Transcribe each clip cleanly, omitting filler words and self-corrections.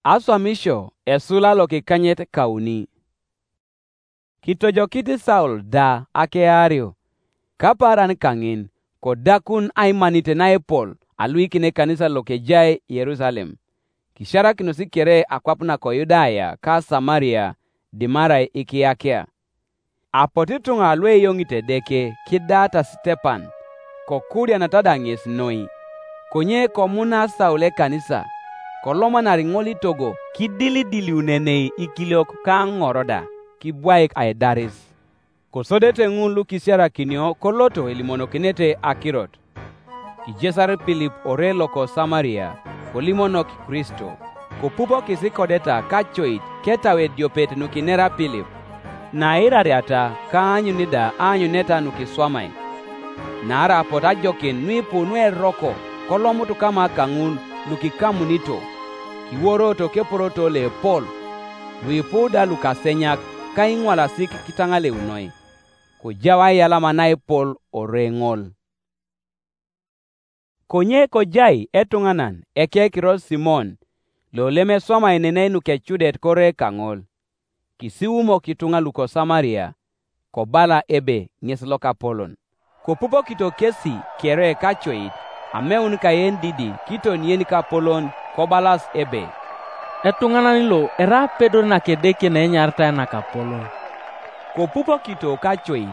Aswamisho esula lo kikanyet kauni. Kitojo kiti Saul da ake ario. Kaparan kangin ko dakun aimanite na Paul alui kine kanisa lo kejai Yerusalem. Kishara kinosikere akwapna ko Yudaya ka Samaria dimarai ikiakea. Apotitunga alwe yongite deke kidata Stepan ko kuria natadangis noi. Konye komuna Saule kanisa. Koloma na ringoli togo kidili unenei ikiliok ka ngoroda kibwaik aedaris. Kosodete ngulu kisiara kinyo koloto elimono kinete akirot. Kijesar Philip orelo ko Samaria kolimonok Kristo. Kopupo kisikodeta kachoit ketawe diopet nukinera Philip. Na irariata ka anyunida anyuneta nukiswamai. Na ara apota jokin nuipu nue roko kolomutu kama kangun lukikamunito. Kiworo to keporoto le Paul. Nuipu da lukasenyak kaingwala sik kitangale unoi. Kojawa yalama nae Paul orengol. Konye kojai etunganan eke kiro Simon. Loleme soma enene nukechudet kore kangol. Kisiumo kitunga luko Samaria. Kobala ebe nyesloka Polon. Kopupo kito kesi kere kachoit. Ameun kayen didi kito nienika Polon kobalas ebe. Etunganan lo era Pedro na kedeke na enyarta na kapolon. Kopupo kito kachoit.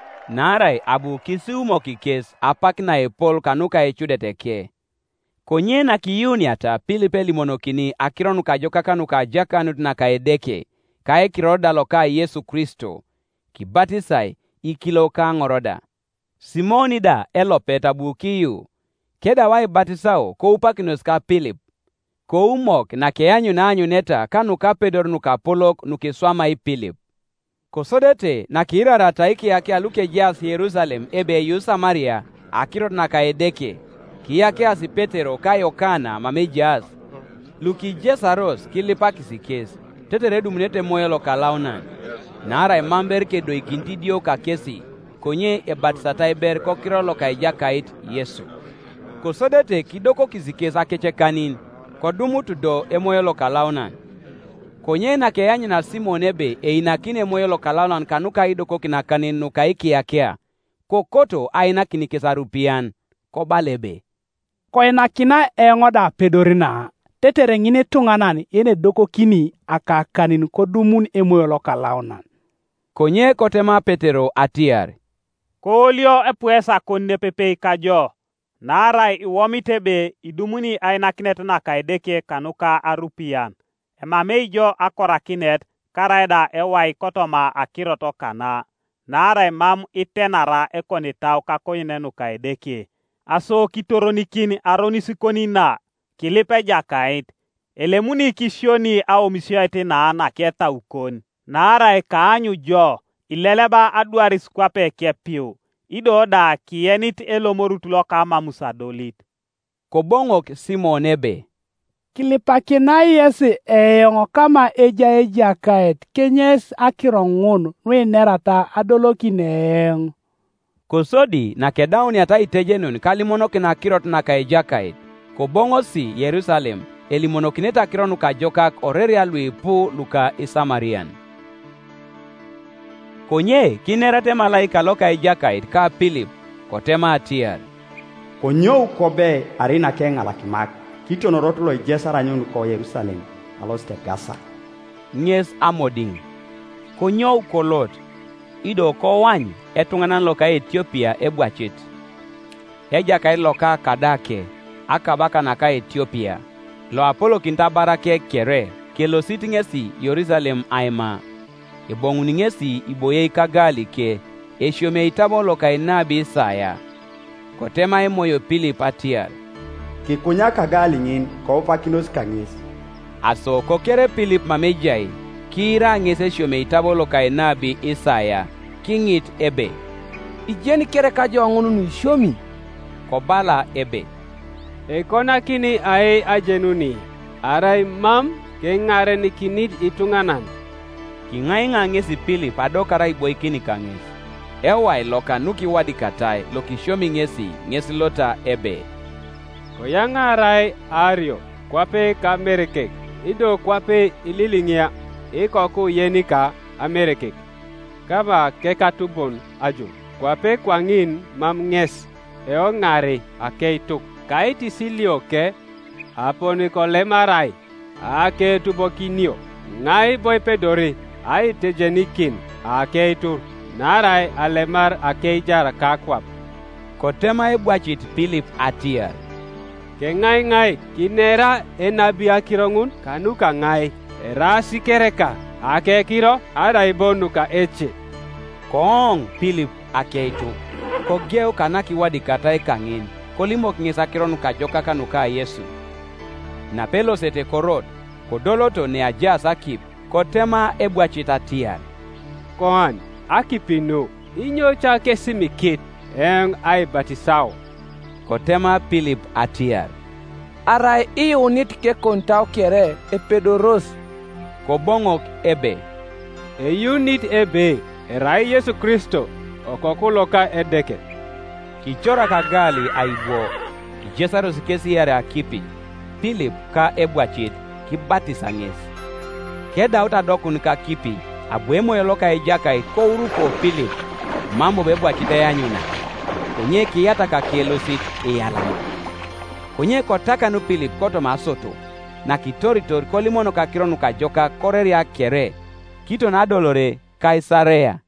Narai abu kisiumo kikes apak na Paul kanuka echudeteke. Konye na kiyuni ata pilipeli monokini akironu kajoka kanuka jakanut na kaedeke. Kae kiroda loka Yesu Kristo. Kibatisai ikiloka ngoroda. Simoni da elopeta bukiyu. Keda wai batisao ko upakinos ka Philip. Ko umok na keanyu na anyu neta kanuka Pedro nuka polok nukiswama i Philip. Kosodete na kirara taiki yake aluke jas Yerusalem ebe yu Samaria akirot na kaedeke. Kiyake asi Petero kayokana mame jas. Luki jesaros kilipa kisikes. Tete redu minete moyo lo kalaunan. Nara emamber ke do ikintidio ka kesi. Konye e batisata eber kokiro lo kaijakait Yesu. Kosodete kidoko kisikes akeche kanin. Kodumu tudo emoyo lo kalaunan. Konye na keyanyi na Simon ebe e inakine emoyo lo kalaunan kanuka idoko kinakanin nuka iki yakea. Kokoto aina kinikesarupian. Kobalebe. Ko inakina ngoda pedorina. Tetere ngine tunganan ene doko kini akakanin kodumun emoyo lo kalaunan. Konye kotema Petero atiar. Kolio epuesa konne pepe kajo. Narai iwomitebe idumuni aina kinet na kaideke kanuka arupian. Emameijo akora kinet karaida ewai kotoma akiroto kana. Narai mam itenara ekonitau kakoyinenu kaideke. Aso kitoronikin aronisikoni na kilipe jakait. Elemuni kisioni au misioite na anaketa ukon. Narai kaanyu jo ileleba aduaris kwape kepiu. Ido da kienit elomorutulo kama musadolit. Kobongok Simon ebe. Kilipakina yesi eyongo kama eja kaet kenyes akirongun nwe nerata adoloki neeng. Kosodi na kedauni ata itejenun kalimonoki na kirot na kaejakait. Kobongo si Yerusalem elimonokineta kironu kajokak oreria luipu luka isamarian. Konye kinerate malaika loka ijakait ka Philip kotema atiar. Konyo kobe arina kenga lakimak kito norotulo ijesara nyunu ko Yerusalem aloste gasa. Nyes amoding. Konyo kolot. Ido ko wany etunganan loka Ethiopia ebwachit. Ejakait loka kadake akabaka naka Ethiopia. Lo Apollo kintabarake kere kelo sitingesi Yerusalem aima. Ibonguningesi iboye ikagali ke eshome itabo loka inabi Isaya. Kotema emoyo Philip atiar. Kikunya kagali ngin ko pakinos kangis. Aso kokere Philip mamejai kira ngese shome itabo loka inabi Isaya kingit ebe. Ijeni kere kajo angonu nu shomi. Kobala ebe. Ekona kini ae ajenuni. Arai mam kengare ni kinit itunganan. Kingainga ngesi Philip adokara iboy kini kangis. Ewai loka nuki wadi katai loki shomi ngesi lota ebe. Koyanga arai ario kwape kamereke ido kwape ililing'ia ikoku yenika Amerikik. Kaba kekatubon ajun. Kwape kwangin mam nges eo ng'ari akeituk. Kaiti silio ke aponi kolemarai ake tubokinio. Ngai boy pedori ai tejenikin akeitur. Narai alemar akeijar kakwap. Kotema ebwachit Philip atiar. Ke ngai kinera enabi akirongun kanuka ngai. Era sikereka ake kiro arai bonuka eche. Kong Philip akeitu. Kogeu kanaki wadi katai kangin. Kolimok ngisa kironu kajoka kanuka Yesu. Na pelo sete korot. Kodoloto ne ajas akip. Kotema ebwachit atiar. Koan akipino inyo chake simikit eng ai batisao. Kotema Philip atiar. Arai iunit ke kontao kere epedoros. Kobongok ebe. Unit ebe erai Yesu Kristo okokuloka edeke. Kichora kagali aibo. Kijesaro sikesi yare akipi. Philip ka ebwachit kibatisanges. Keda utadokun ka kipi. Abuemo yoloka ejakai ko uruko Philip. Mambo bebwachita yanyuna. Konye kiyata ka kielosit eyalama. Konye kotaka nu Philip koto masoto. Na kitoritor kolimono ka kironu ka joka koreria kere. Kito na dolore Kaisarea.